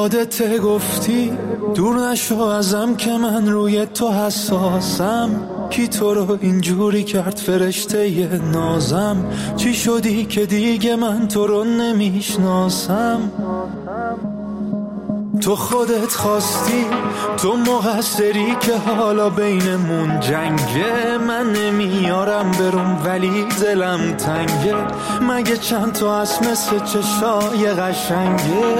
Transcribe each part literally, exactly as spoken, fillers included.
یادت گفتی دور نشو ازم که من روی تو حساسم. کی تو رو اینجوری کرد فرشته ی نازم؟ چی شدی که دیگه من تو رو نمیشناسم؟ تو خودت خواستی، تو مقصری که حالا بینمون جنگه. من نمیارم برم ولی دلم تنگه. مگه چند تا از مثل چشای قشنگه؟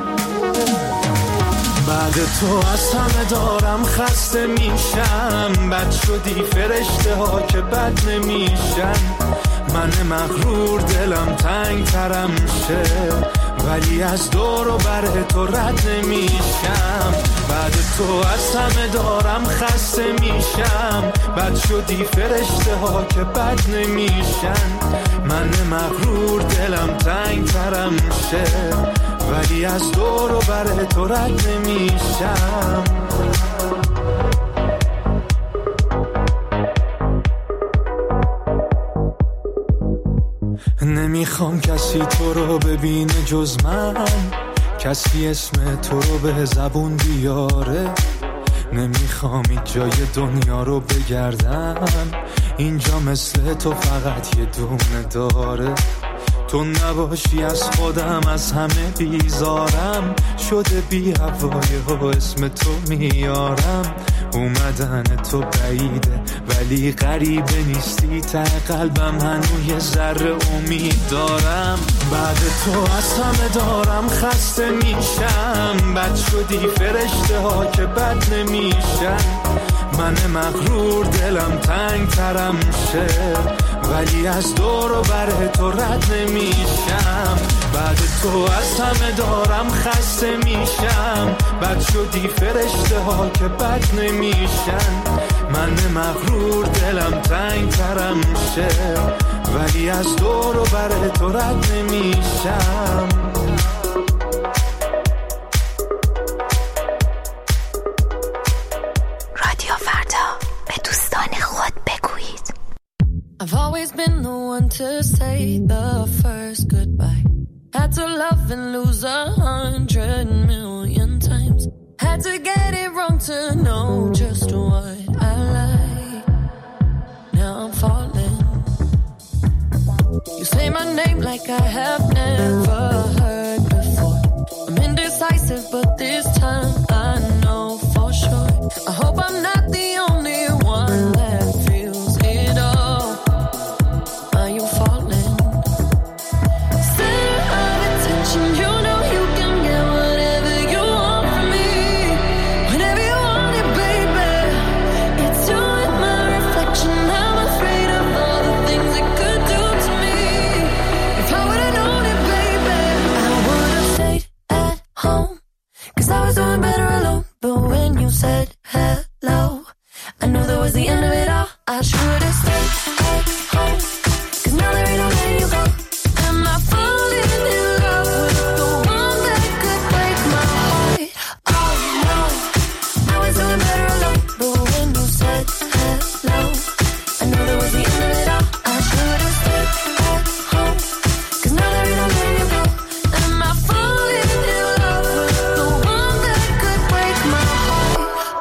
بعد تو از همه دارم خسته میشم. بد شدی فرشته ها که بد نمیشن. من مغرور دلم تنگ ترم شه، ولی از دور و بر تو رد نمیشم. بعد تو از همه دارم خسته میشم. بد شدی فرشته ها که بد نمیشن. من مغرور دلم تنگ ترم شه، ولی از دور و بر تو رد نمیشم. نمیخوام کسی تو رو ببینه جز من، کسی اسم تو رو به زبون بیاره. نمیخوام این جای دنیا رو بگردم، اینجا مثل تو فقط یه دونه داره. تو نباشی از خودم از همه بیزارم. شده بی هوای ها اسم تو میارم. اومدن تو بعیده ولی غریبه نیستی. ته قلبم هنوز یه ذره امید دارم. بعد تو از همه دارم خسته میشم. بد شدی فرشته ها که بد نمیشن. من مغرور دلم تنگ ترم شه، ولی از دور و بر تو رد نمیشم. بعد تو از همه دارم خسته میشم. بد شدی فرشته ها که بد نمیشن. من مغرور دلم تنگ ترم شه، ولی از دور و بر تو رد نمیشم. رادیو فردا، به دوستان خود بگویید. I've always been the one to say the first goodbye. Had to love and lose a hundred million times. Had to get it wrong to know just what I like. Now I'm falling. You say my name like I have never heard before. I'm indecisive but this time I know for sure. I hope I'm not the only one that feels it all. Are you falling? Center of attention, you know you can get whatever you want from me. Whenever you want it, baby. It's you and my reflection. I'm afraid of all the things it could do to me. If I would've known it, baby, I would've stayed at home. Cause I was doing better alone. But when you said hello, I knew that was the end of it all. I should've stayed at home. Cause now there ain't no letting you go. Am I falling in love with the one that could break my heart? Oh no, I was doing better alone. But when you said hello, I knew that was the end of it all. I should've stayed at home. Cause now there ain't no letting you go. Am I falling in love with the one that could break my heart?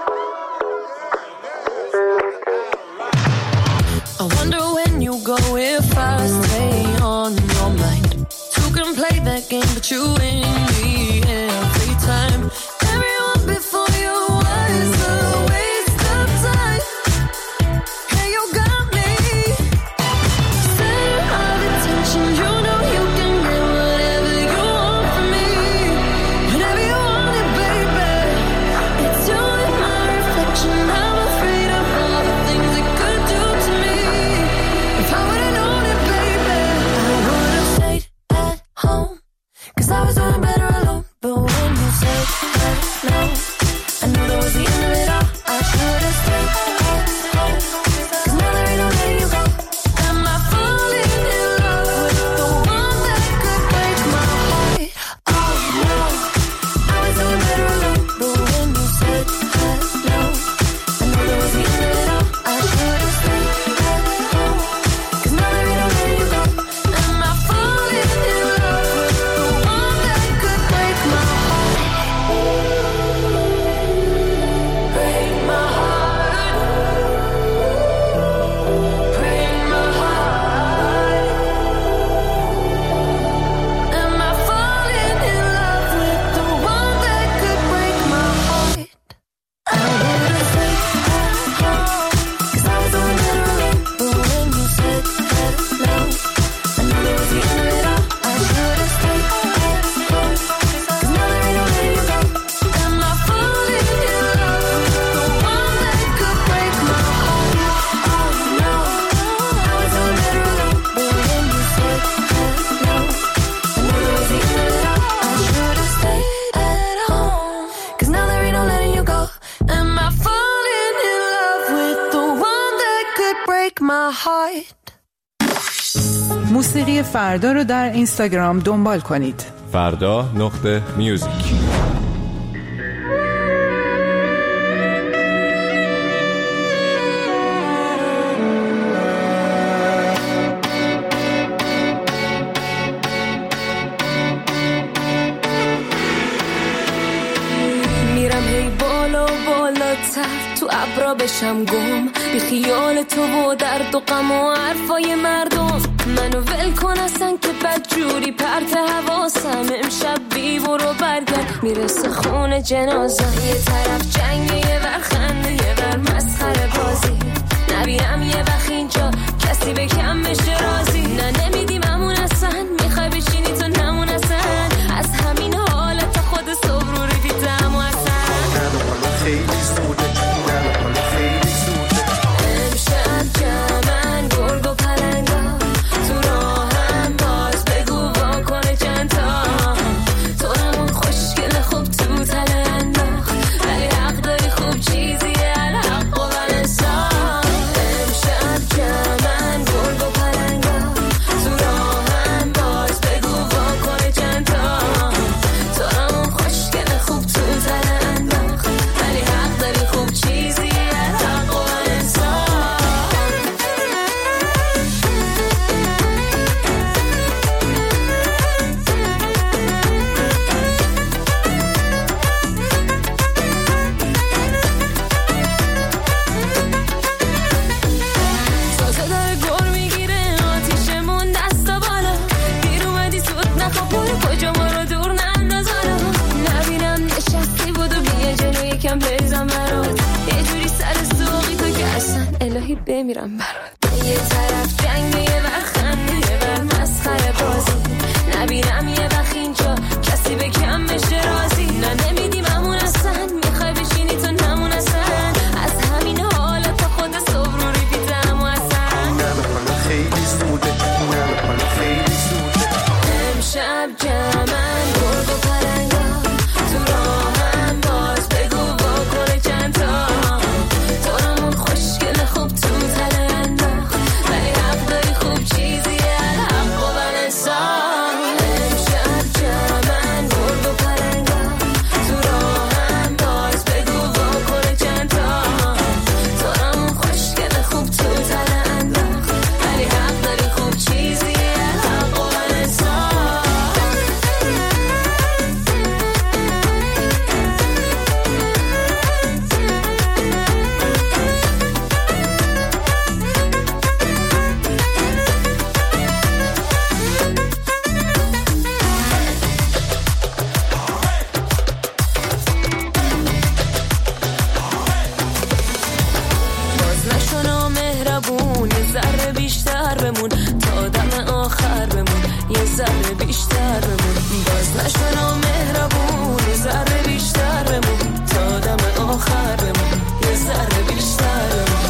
I wonder when you go if I stay on your mind. Two can play that game but you win me every time. Everyone before you was a waste of time. Hey, you got me. Center of attention, you know you can get whatever you want from me. Whenever you want it, baby. It's you and my reflection. I'm afraid of all the things it could do to me. If I would've known it, baby, I would've stayed at home. Cause I was doing better alone. موسیقی فردا رو در اینستاگرام دنبال کنید. فردا نقطه میوزیک. تو ابرا بشم گم بی خیال تو و درد و غم و حرفای مردم. منو ول کن اصلا که بدجوری پرت حواسم. امشب بی برو برگرد میرسه خون جنازم. یه طرف جنگ یه ور خنده یه ور مسخره بازی. نبینم یه وقت اینجا کسی به کم بشه رازی. نه نمیدیم همون اصلا میخوای بشینی تو نمون اصلا. از همین حالت خود صبر رو دیدم و اصلا خیلی زوده. امشب جمعن گرگ و پلنگا تو راهم باز بگو واکنه چند تا. تو همون خوشگل خوب تو تله انداخت ولی حق داری خوب چیزیه الحق و بلنسان. امشب جمعن گرگ و پلنگا تو راهم باز بگو واکنه چند تا. تو همون خوشگل خوب تو تله انداخت ولی حق داری خوب چیزیه الحق و بلنسان. سازه داره گر میگیره آتیشمون دستا بالا. دیر اومدی سود نخوا برو کجا برو دور ننداز حالا. نبینم نشستی بودو بیه جلو یکم بریزم برات. یه جوری سر سوقی تو که اصلا الهی بمیرم برات. یه طرف جنگ یه ور خنده یه ور مسخره بازی. نبینم یه وقت اینجا کسی به کم بشه رازی. نه نمیدیم همون اصلا میخوای بشینی تو نمون اصلا. از همین حالت خود صبر رو ریپیتم و اصلا خیلی زوده. خیلی زوده. امشب جمعن گرگ و پلنگا تو راهم باز بگو واکنه چند تا. تو همون خوشگل خوب تو تله انداخت ولی حق داری خوب چیزیه الحق و بلنسان. امشب جمعن گرگ و پلنگا تو راهم باز بگو واکنه چند تا. تو همون خوشگل خوب تو تله انداخت ولی حق داری خوب چیزیه الحق و بلنسان. باز نشو نامهربون یه ذره بیشتر بمون تا دم آخر بمون. یه ذره بیشتر بمون. باز نشو نامهربون یه ذره بیشتر بمون تا دم آخر بمون. یه ذره بیشتر بمون.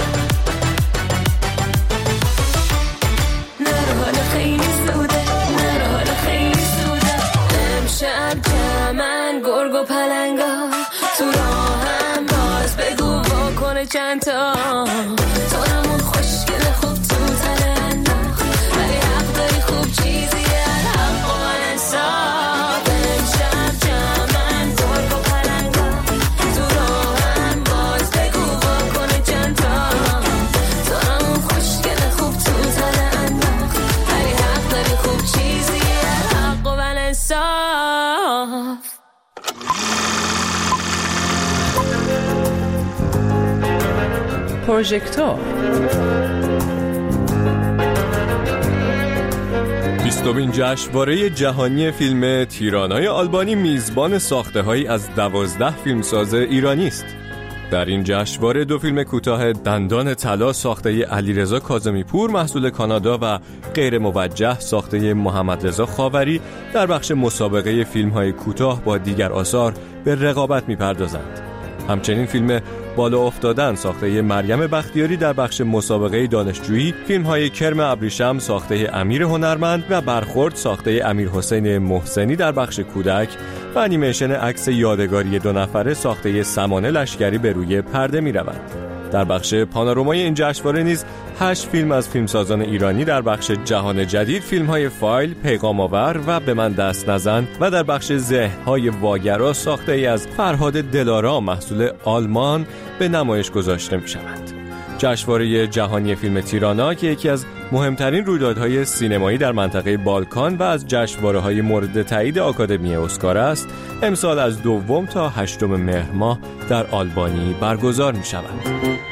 نرو حالا خیلی زوده. نرو حالا خیلی زوده. امشب جمعن گرگ و پلنگا تو راهم باز بگو واکنه چند تا. تو همون خوشگل خوب تو تله انداخت ولی حق داری خوب چیزیه الحق و بلنسان. امشب جمعن گرگ و پلنگا تو راهم باز بگو واکنه چند تا. تو همون خوشگل خوب تو تله انداخت ولی حق داری خوب چیزیه الحق و بلنسان. پروژکتور بیستمین جشنواره جهانی فیلم تیرانای آلبانی میزبان ساخته‌هایی از دوازده فیلمساز ایرانی است. در این جشنواره دو فیلم کوتاه دندان طلا ساخته علیرضا کاظمی پور محصول کانادا و غیر موجه ساخته محمد رضا خاوری در بخش مسابقه فیلم‌های کوتاه با دیگر آثار به رقابت می‌پردازند. همچنین فیلم بالا افتادن ساخته مریم بختیاری در بخش مسابقه دانشجویی، فیلم‌های کرم ابریشم ساخته امیر هنرمند و برخورد ساخته امیر حسین محسنی در بخش کودک و انیمیشن عکس یادگاری دو نفره ساخته سمانه لشکری به روی پرده می‌روند. در بخش پانورامای این جشنواره نیز هشت فیلم از فیلمسازان ایرانی در بخش جهان جدید، فیلم‌های فایل، پیغام آور و به من دست نزن و در بخش ذهن‌های واگرا ساخته ای از فرهاد دلارام محصول آلمان به نمایش گذاشته می‌شوند. جشنواره جهانی فیلم تیرانا که یکی از مهمترین رویدادهای سینمایی در منطقه بالکان و از جشنواره‌های مورد تایید آکادمی اسکار است، امسال از دوم تا هشتم مهر ماه در آلبانی برگزار می‌شود.